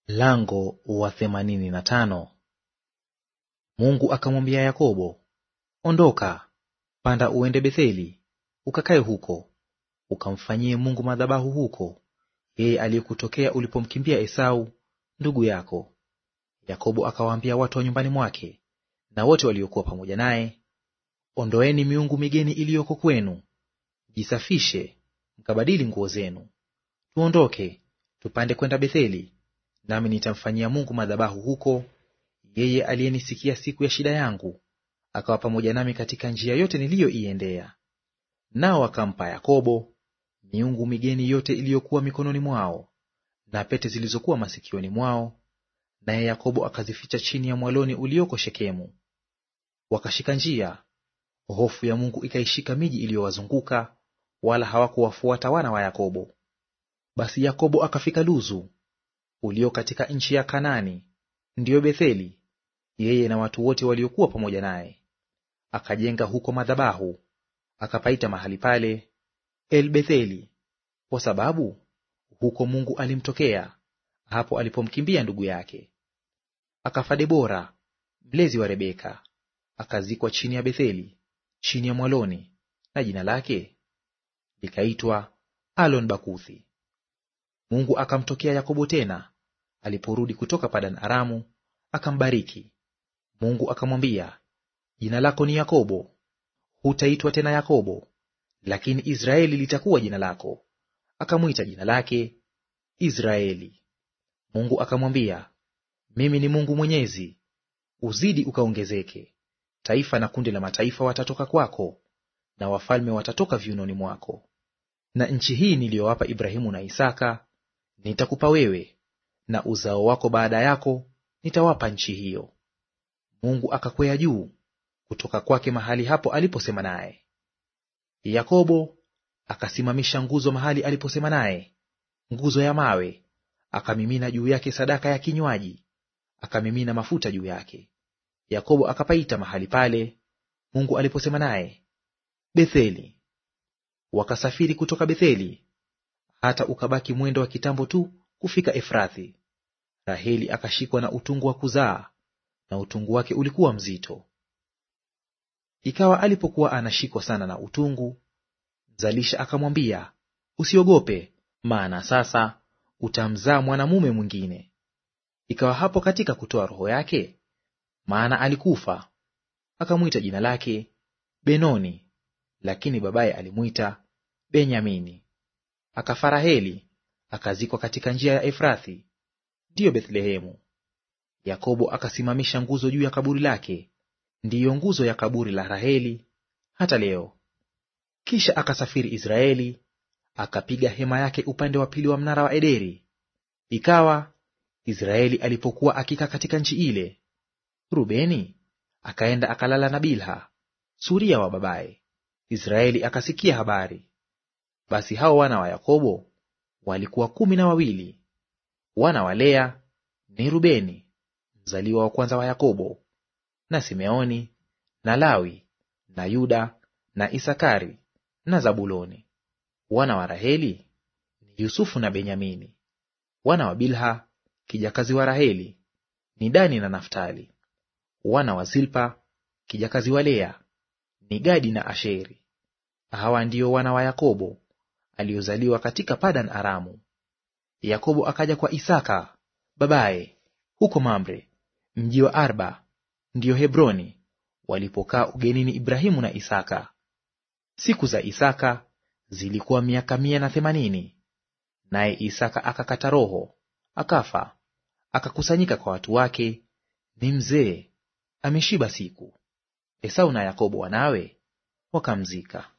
Lango wa 85. Mungu akamwambia Yakobo, ondoka, panda uende Betheli, ukakae huko, ukamfanyie Mungu madhabahu huko, yeye aliyekutokea ulipomkimbia Esau ndugu yako. Yakobo akawaambia watu wa nyumbani mwake na wote waliokuwa pamoja naye, ondoeni miungu migeni iliyoko kwenu, jisafishe, mkabadili nguo zenu. Tuondoke, tupande kwenda Betheli, nami nitamfanyia Mungu madhabahu huko, yeye aliyenisikia siku ya shida yangu, akawa pamoja nami katika njia yote niliyoiendea. Nao wakampa Yakobo miungu migeni yote iliyokuwa mikononi mwao, na pete zilizokuwa masikioni mwao, naye Yakobo akazificha chini ya mwaloni ulioko Shekemu. Wakashika njia, hofu ya Mungu ikaishika miji iliyowazunguka, wala hawakuwafuata wana wa Yakobo. Basi Yakobo akafika Luzu, ulio katika nchi ya Kanaani, ndiyo Betheli, yeye na watu wote waliokuwa pamoja naye. Akajenga huko madhabahu, akapaita mahali pale El Betheli, kwa sababu huko Mungu alimtokea hapo alipomkimbia ndugu yake. Akafa Debora mlezi wa Rebeka, akazikwa chini ya Betheli, chini ya mwaloni, na jina lake likaitwa Alon Bakuthi. Mungu akamtokea Yakobo tena aliporudi kutoka Padan Aramu, akambariki. Mungu akamwambia, jina lako ni Yakobo, hutaitwa tena Yakobo, lakini Israeli litakuwa jina lako. Akamwita jina lake Israeli. Mungu akamwambia, mimi ni Mungu Mwenyezi, uzidi ukaongezeke. Taifa na kundi la mataifa watatoka kwako, na wafalme watatoka viunoni mwako. Na nchi hii niliyowapa Ibrahimu na Isaka nitakupa wewe, na uzao wako baada yako nitawapa nchi hiyo. Mungu akakwea juu kutoka kwake mahali hapo aliposema naye. Yakobo akasimamisha nguzo mahali aliposema naye, nguzo ya mawe, akamimina juu yake sadaka ya kinywaji, akamimina mafuta juu yake. Yakobo akapaita mahali pale Mungu aliposema naye Betheli. Wakasafiri kutoka Betheli hata ukabaki mwendo wa kitambo tu kufika Efrathi. Raheli akashikwa na utungu wa kuzaa, na utungu wake ulikuwa mzito. Ikawa alipokuwa anashikwa sana na utungu, mzalisha akamwambia, usiogope, maana sasa utamzaa mwanamume mwingine. Ikawa hapo katika kutoa roho yake, maana alikufa, akamwita jina lake Benoni, lakini babaye alimwita Benyamini. Akafa Raheli, akazikwa katika njia ya Efrathi, ndiyo Bethlehemu. Yakobo akasimamisha nguzo juu ya kaburi lake, ndiyo nguzo ya kaburi la Raheli hata leo. Kisha akasafiri Israeli, akapiga hema yake upande wa pili wa mnara wa Ederi. Ikawa Israeli alipokuwa akikaa katika nchi ile, Rubeni akaenda akalala na Bilha suria wa babaye. Israeli akasikia habari. Basi hao wana wa Yakobo walikuwa 12. Wana wa Lea ni Rubeni mzaliwa wa kwanza wa Yakobo, na Simeoni na Lawi na Yuda na Isakari na Zabuloni. Wana wa Raheli ni Yusufu na Benyamini. Wana wa Bilha kijakazi wa Raheli ni Dani na Naftali. Wana wa Zilpa kijakazi wa Lea ni Gadi na Asheri. Hawa ndio wana wa Yakobo aliozaliwa katika Padan Aramu. Yakobo akaja kwa Isaka babaye huko Mamre, mji wa Arba, ndiyo Hebroni, walipokaa ugenini Ibrahimu na Isaka. Siku za Isaka zilikuwa miaka 180, naye Isaka akakata roho, akafa, akakusanyika kwa watu wake, ni mzee, ameshiba siku. Esau na Yakobo wanawe wakamzika.